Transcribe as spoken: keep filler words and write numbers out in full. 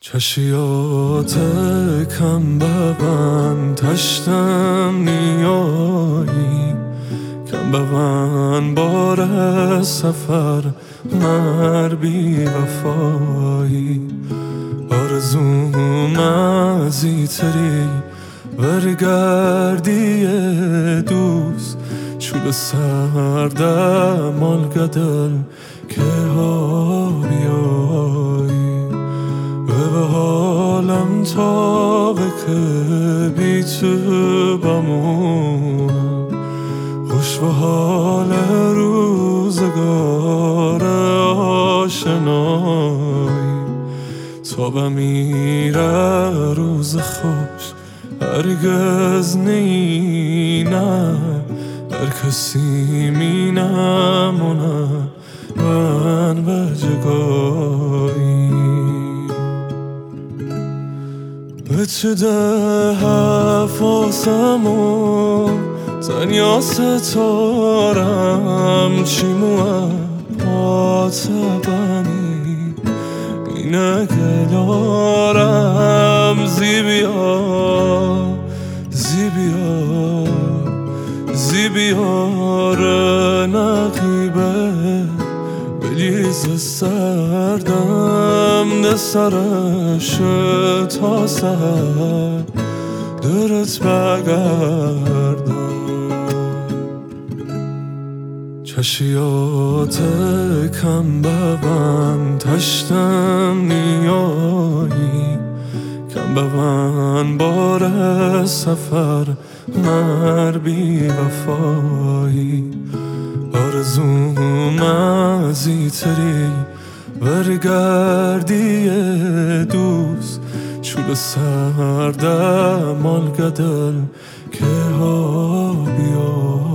چشیات کم ببن تشتم نیایی کم ببن بار سفر مر بی وفایی آرزوم ازی تری برگردی دوست چول سردم آلگدل که ها بیایی به حالم تا که بی تو بمونم خوش به حال روزگار آشنایی تا بمیره روز خوش هرگز نینه هر کسی می نمونه من به جگایی به چه ده حفاظمون تنیا ستارم چیموه پات بنی اینه گلارم زیبیا زیبیا زیبیار نقیبه بلیز سردم ده سرش تا سر درت بگردم چشیات کم ببن تشتم نیایی کم ببن بار سفر مر بی وفایی آرزوم ازی تری برگردی دوست چول سردم آلگدل که ها بیایی